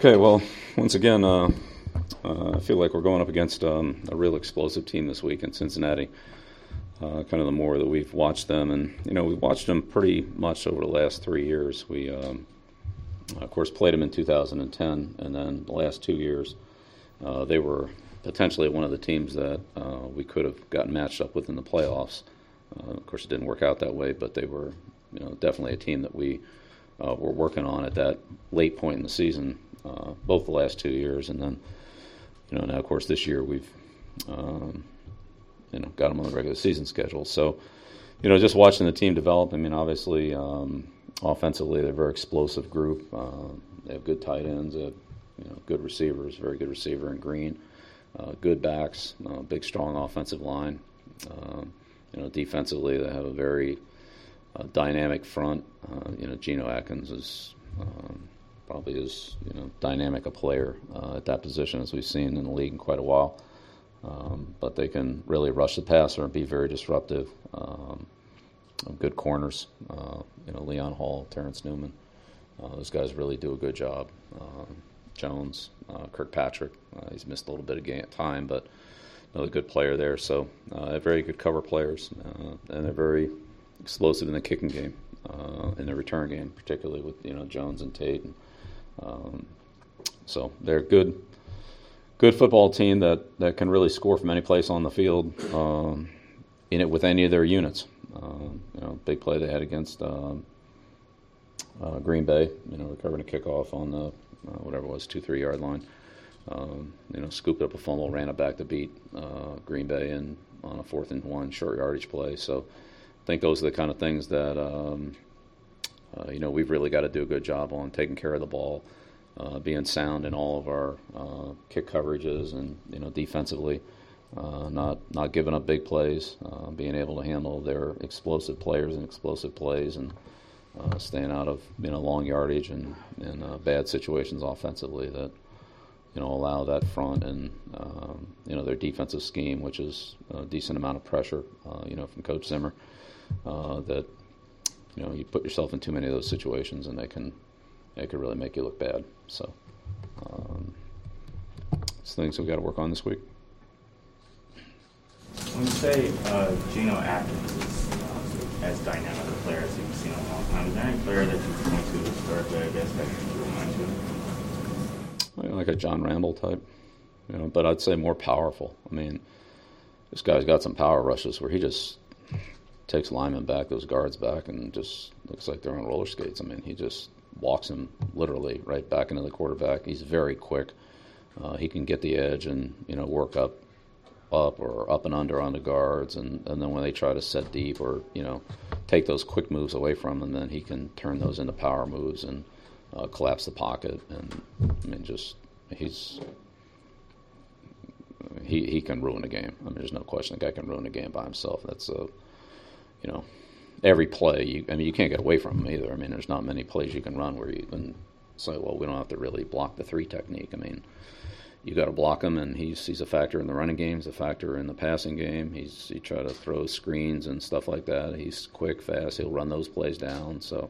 Okay, well, once again, I feel like we're going up against a real explosive team this week in Cincinnati. Kind of the more that we've watched them, and we've watched them pretty much over the last 3 years. We, of course, played them in 2010, and then the last 2 years, they were potentially one of the teams that we could have gotten matched up with in the playoffs. Of course, it didn't work out that way, but they were, definitely a team that we were working on at that late point in the season, both the last 2 years, and then, now of course this year we've, got them on the regular season schedule. So, just watching the team develop. I mean, obviously, offensively they're a very explosive group. They have good tight ends, they have, good receivers, very good receiver in Green, good backs, big strong offensive line. Defensively they have a very dynamic front. Geno Atkins is probably as dynamic a player at that position as we've seen in the league in quite a while. But they can really rush the passer and be very disruptive. Good corners, Leon Hall, Terrence Newman. Those guys really do a good job. Jones, Kirkpatrick, he's missed a little bit of time, but another good player there. So very good cover players, and they're very explosive in the kicking game, in the return game, particularly with Jones and Tate. So they're good football team that can really score from any place on the field, in it with any of their units. Big play they had against Green Bay, recovering a kickoff on the whatever it was 2-3 yard line. Scooped up a fumble, ran it back to beat Green Bay and on a 4th and 1 short yardage play. So I think those are the kind of things that we've really got to do a good job on, taking care of the ball, being sound in all of our kick coverages, and defensively, not giving up big plays, being able to handle their explosive players and explosive plays, and staying out of long yardage and bad situations offensively that allow that front and their defensive scheme, which is a decent amount of pressure, from Coach Zimmer, that you put yourself in too many of those situations and they could really make you look bad. So it's things we've got to work on this week. When you say Geno Atkins is as dynamic a player as you've seen in a long time, is there any player that you point to historically, I guess, that you remind you? Like a John Randall type, but I'd say more powerful. I mean, this guy's got some power rushes where he just takes linemen back, those guards back, and just looks like they're on roller skates. I mean, he just walks him literally right back into the quarterback. He's very quick. He can get the edge and work up or up and under on the guards, and then when they try to set deep or take those quick moves away from him, then he can turn those into power moves and collapse the pocket. And I mean, just he can ruin a game. I mean, there's no question the guy can ruin a game by himself. That's every play. You can't get away from him either. I mean, there's not many plays you can run where you can say, well, we don't have to really block the 3 technique. I mean, you got to block him, and he's a factor in the running game. He's a factor in the passing game. He try to throw screens and stuff like that. He's quick, fast. He'll run those plays down. So,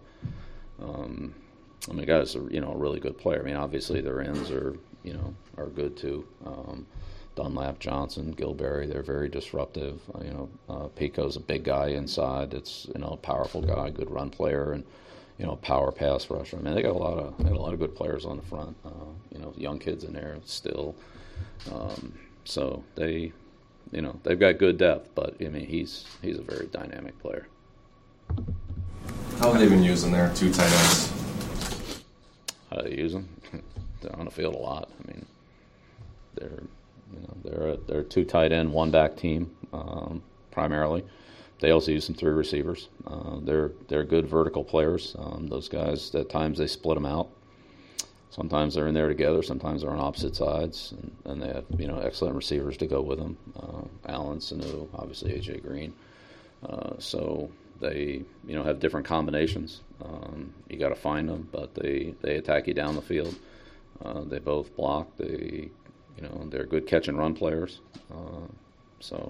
I mean, the guy's a really good player. I mean, obviously their ends are good too. Dunlap, Johnson, Gilberry, they're very disruptive. Pico's a big guy inside. It's a powerful guy, good run player, and power pass rusher. I mean, they got a lot of good players on the front. Young kids in there still. So they've got good depth, but I mean, he's a very dynamic player. How have they been using their 2 tight ends? How do they use them? They're on the field a lot. I mean, they're a 2 tight end, 1 back team primarily. They also use some 3 receivers. They're good vertical players. Those guys, at times they split them out. Sometimes they're in there together. Sometimes they're on opposite sides, and they have excellent receivers to go with them. Allen, Sanu, obviously AJ Green. So they have different combinations. You got to find them, but they attack you down the field. They both block. They're good catch and run players. So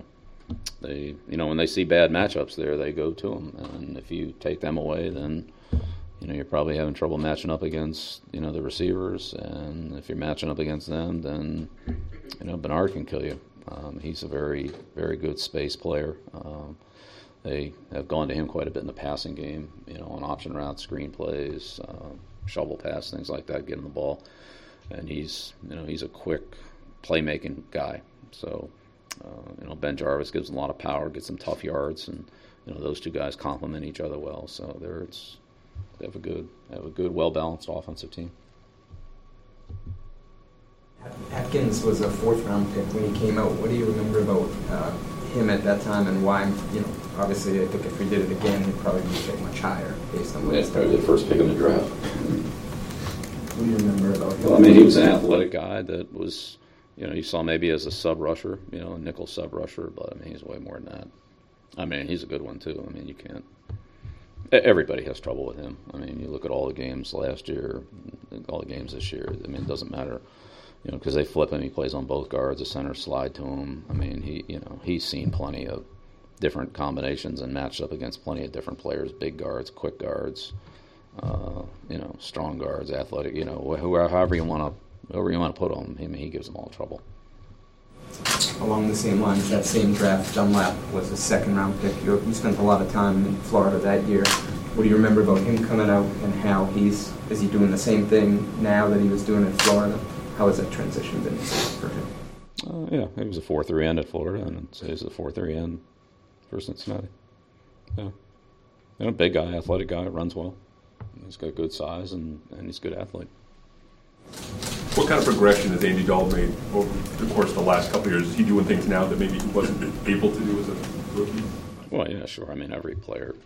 they when they see bad matchups there, they go to them, and if you take them away, then you're probably having trouble matching up against, the receivers, and if you're matching up against them, then, Bernard can kill you. He's a very, very good space player. They have gone to him quite a bit in the passing game, on option routes, screen plays, shovel pass, things like that, getting the ball. And he's a quick playmaking guy. So, Ben Jarvis gives him a lot of power, gets some tough yards, and those two guys complement each other well. So they have a good, well-balanced offensive team. Atkins was a fourth-round pick when he came out. What do you remember about him at that time, and why? Obviously, I think if we did it again, he'd probably be picked much higher based on what That's probably the first pick in the draft. What do you remember about him? Well, he was an athletic guy that was, you saw maybe as a sub rusher, a nickel sub rusher, but he's way more than that. He's a good one too. You can't. Everybody has trouble with him. You look at all the games last year, all the games this year. It doesn't matter, because they flip him. He plays on both guards. The center slide to him. He's seen plenty of different combinations and matched up against plenty of different players: big guards, quick guards, strong guards, athletic. However you want to put him. He gives them all trouble. Along the same lines, that same draft, Dunlap was a second-round pick. You spent a lot of time in Florida that year. What do you remember about him coming out, and how is he doing the same thing now that he was doing in Florida? How has that transition been for him? Yeah, he was a 4-3 end at Florida, and he's a 4-3 end for Cincinnati. Yeah, big guy, athletic guy, runs well. He's got good size, and he's a good athlete. What kind of progression has Andy Dalton made over the course of the last couple of years? Is he doing things now that maybe he wasn't able to do as a rookie? Well, yeah, sure. Every player,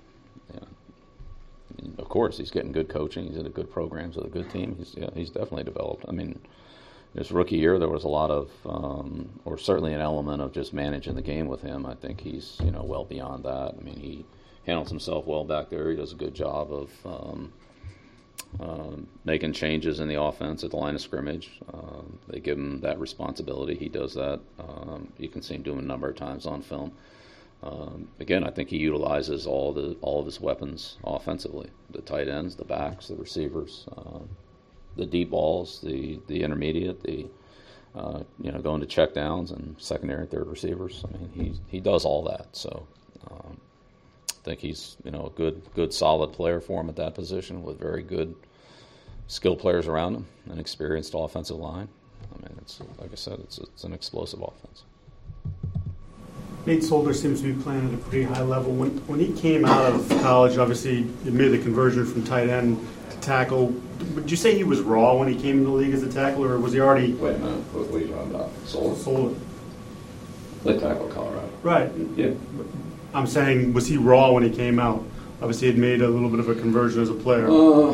of course, he's getting good coaching. He's in good programs with a good team. He's definitely developed. His rookie year, there was a lot of, or certainly an element of just managing the game with him. I think he's, well beyond that. He handles himself well back there. He does a good job of making changes in the offense at the line of scrimmage. They give him that responsibility. He does that. You can see him doing a number of times on film. Again, I think he utilizes all of his weapons offensively: the tight ends, the backs, the receivers, the deep balls, the intermediate, going to check downs and secondary and third receivers. He does all that. So I think he's a good solid player for him at that position, with very good skilled players around him, an experienced offensive line. It's like I said, it's an explosive offense. Nate Solder seems to be playing at a pretty high level. When he came out of college, obviously he made the conversion from tight end to tackle. Would you say he was raw when he came into the league as a tackle, or was he already? Wait a minute, what are you talking about? Solder. Played tackle Colorado. Right. Yeah. I'm saying, was he raw when he came out? Obviously, he'd made a little bit of a conversion as a player. Well,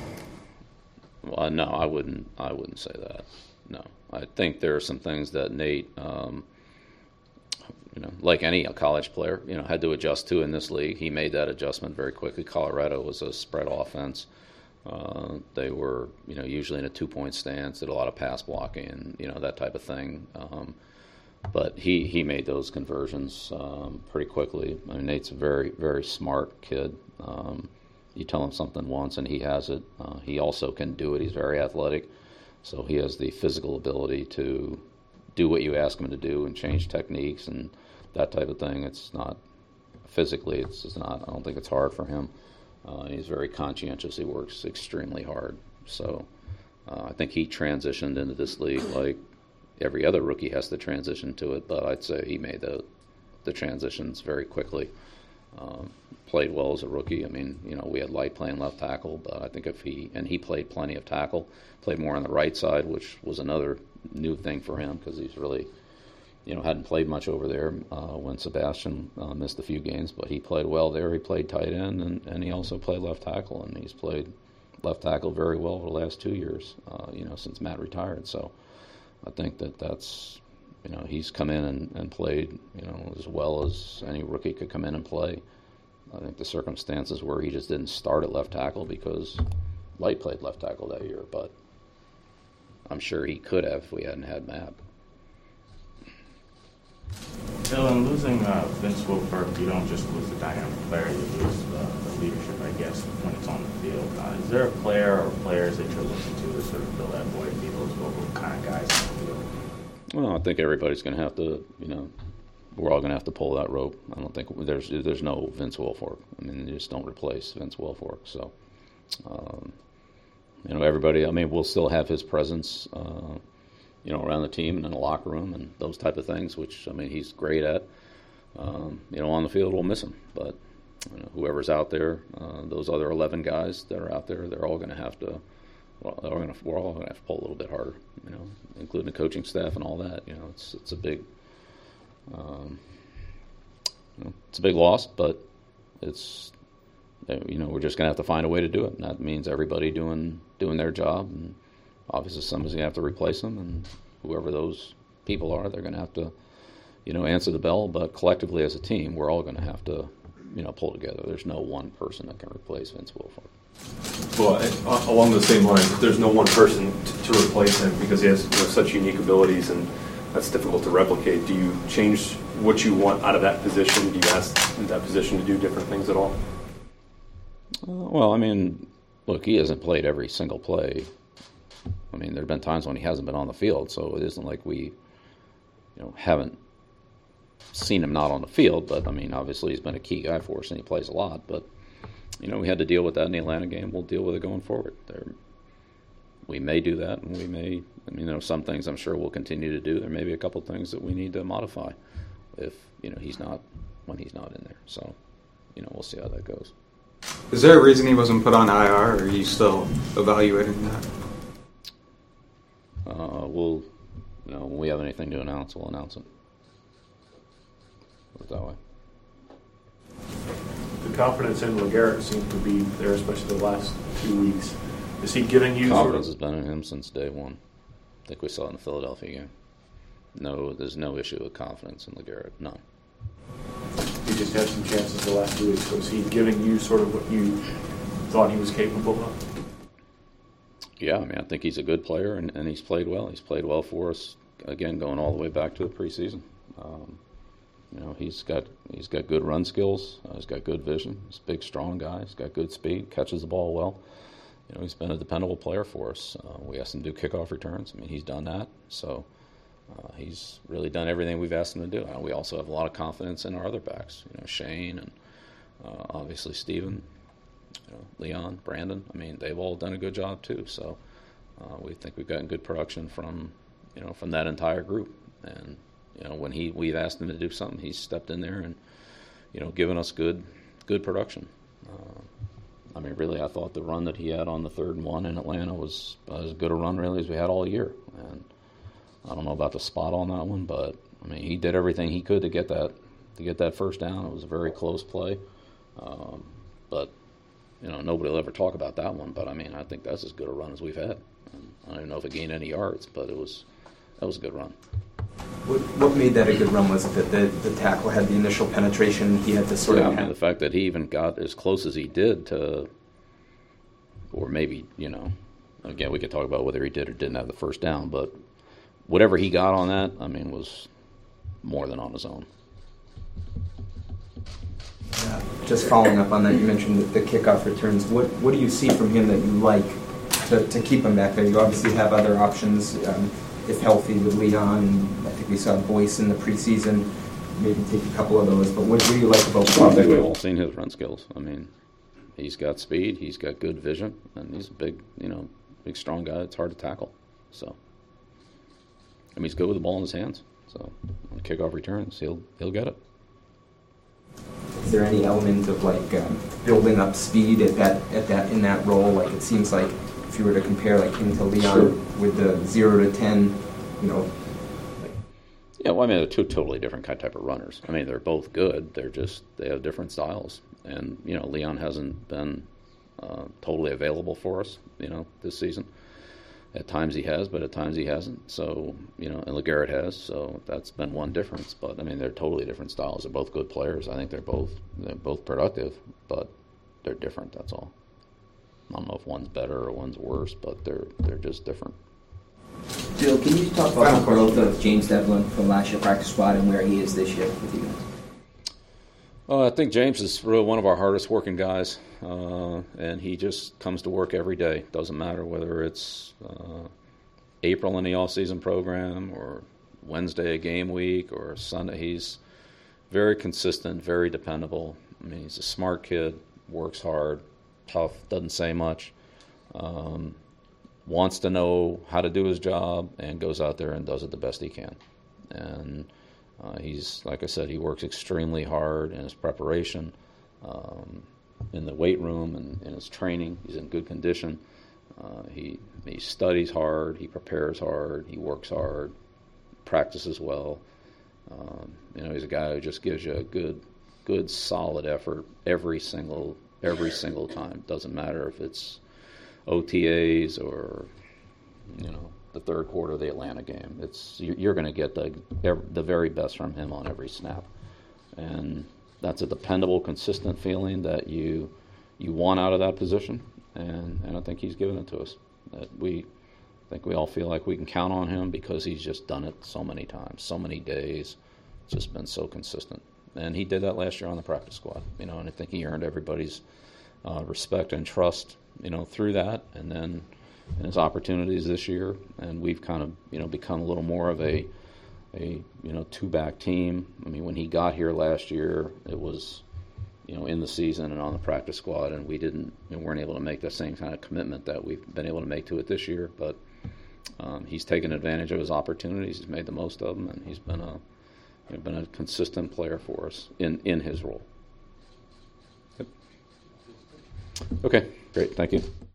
no, I wouldn't say that. No, I think there are some things that Nate, like any college player, had to adjust to in this league. He made that adjustment very quickly. Colorado was a spread offense. They were, usually in a 2-point stance, did a lot of pass blocking, that type of thing. But he made those conversions pretty quickly. Nate's a very, very smart kid. You tell him something once and he has it. He also can do it. He's very athletic. So he has the physical ability to do what you ask him to do and change techniques and that type of thing. It's not physically, it's just not, I don't think it's hard for him. He's very conscientious. He works extremely hard. So I think he transitioned into this league like every other rookie has to transition to it, but I'd say he made the transitions very quickly. Played well as a rookie. We had Light playing left tackle, but I think he played plenty of tackle, played more on the right side, which was another new thing for him because he's really, hadn't played much over there when Sebastian missed a few games, but he played well there. He played tight end, and he also played left tackle, and he's played left tackle very well over the last 2 years, since Matt retired. So I think that's, he's come in and played, as well as any rookie could come in and play. I think the circumstances were he just didn't start at left tackle because Light played left tackle that year, but I'm sure he could have if we hadn't had Matt. Bill, in losing Vince Wilfork, you don't just lose the dynamic player, you lose the leadership, I guess, when it's on the field. Is there a player or players that you're looking to sort of fill that void, be those vocal kind of guys on the field? Well, I think everybody's going to have to, we're all going to have to pull that rope. I don't think there's no Vince Wilfork. I mean, you just don't replace Vince Wilfork. So, everybody, we'll still have his presence, around the team and in the locker room and those type of things, which, he's great at. On the field, we'll miss him. But, whoever's out there, those other 11 guys that are out there, they're all going to have to, we're all going to have to pull a little bit harder, including the coaching staff and all that. It's a big, it's a big loss, but it's, we're just going to have to find a way to do it. And that means everybody doing their job, and obviously somebody's going to have to replace them, and whoever those people are, they're going to have to, answer the bell. But collectively as a team, we're all going to have to, pull together. There's no one person that can replace Vince Wilfork. Well, along the same lines, if there's no one person to replace him because he has such unique abilities and that's difficult to replicate, do you change what you want out of that position? Do you ask that position to do different things at all? Look, he hasn't played every single play. There have been times when he hasn't been on the field, so it isn't like we, haven't seen him not on the field. But, obviously he's been a key guy for us, and he plays a lot. But, we had to deal with that in the Atlanta game. We'll deal with it going forward. We may do that, and we may, some things I'm sure we'll continue to do. There may be a couple things that we need to modify if, he's not in there. So, we'll see how that goes. Is there a reason he wasn't put on IR, or are you still evaluating that? When we have anything to announce, we'll announce it. Put it that way. The confidence in LeGarrette seems to be there, especially the last 2 weeks. Is he giving you confidence has been in him since day one. I think we saw it in the Philadelphia game. No, there's no issue with confidence in LeGarrette. None. He just had some chances the last 2 weeks. Was he giving you sort of what you thought he was capable of? Yeah, I think he's a good player, and he's played well. He's played well for us, again, going all the way back to the preseason. He's got good run skills. He's got good vision. He's a big, strong guy. He's got good speed, catches the ball well. He's been a dependable player for us. We asked him to do kickoff returns. He's done that. So he's really done everything we've asked him to do. We also have a lot of confidence in our other backs, Shane and obviously Steven, Leon, Brandon. They've all done a good job too. So we think we've gotten good production from that entire group. And when we've asked him to do something, he's stepped in there and given us good production. Really, I thought the run that he had on the 3rd and 1 in Atlanta was as good a run really as we had all year. And I don't know about the spot on that one, but he did everything he could to get that first down. It was a very close play, but nobody will ever talk about that one. But I think that's as good a run as we've had. I don't even know if it gained any yards, but that was a good run. What made that a good run? Was it that the tackle had the initial penetration? He had to sort of... the fact that he even got as close as he did to, or maybe, again, we could talk about whether he did or didn't have the first down, but whatever he got on that, was more than on his own. Just following up on that, you mentioned the kickoff returns. What do you see from him that you like to keep him back there? You obviously have other options. If healthy with Leon, I think we saw Boyce in the preseason, maybe take a couple of those. But what do you like about Bob? I think we've all seen his run skills. He's got speed, he's got good vision, and he's a big, big strong guy. It's hard to tackle. So, he's good with the ball in his hands. So, on kickoff returns, he'll get it. Is there any element of building up speed in that role? Like it seems like. If you were to compare him to Leon sure. with the 0 to 10, Yeah, they're two totally different type of runners. They're both good. They have different styles. And, Leon hasn't been totally available for us, this season. At times he has, but at times he hasn't. So, and LeGarrette has. So that's been one difference. But, they're totally different styles. They're both good players. I think they're both productive, but they're different, that's all. I don't know if one's better or one's worse, but they're just different. Bill, can you talk about the growth of James Devlin from last year practice squad and where he is this year with you guys? I think James is really one of our hardest working guys, and he just comes to work every day. Doesn't matter whether it's April in the off-season program or Wednesday a game week or Sunday. He's very consistent, very dependable. I mean, he's a smart kid, works hard, tough, doesn't say much, wants to know how to do his job, and goes out there and does it the best he can. And he's, like I said, he works extremely hard in his preparation, in the weight room and in his training. He's in good condition. He studies hard, he prepares hard, he works hard, practices well. He's a guy who just gives you a good solid effort every single time. Doesn't matter if it's OTAs or the third quarter of the Atlanta game. You're going to get the very best from him on every snap, and that's a dependable, consistent feeling that you want out of that position, and I think he's given it to us. I think we all feel like we can count on him because he's just done it so many times, so many days, just been so consistent. And he did that last year on the practice squad, and I think he earned everybody's respect and trust, through that. And then in his opportunities this year, and we've kind of, become a little more of a two-back team. I mean, when he got here last year, it was, in the season and on the practice squad, and we weren't able to make the same kind of commitment that we've been able to make to it this year. But he's taken advantage of his opportunities. He's made the most of them, and he's been a consistent player for us in his role. Yep. Okay, great. Thank you.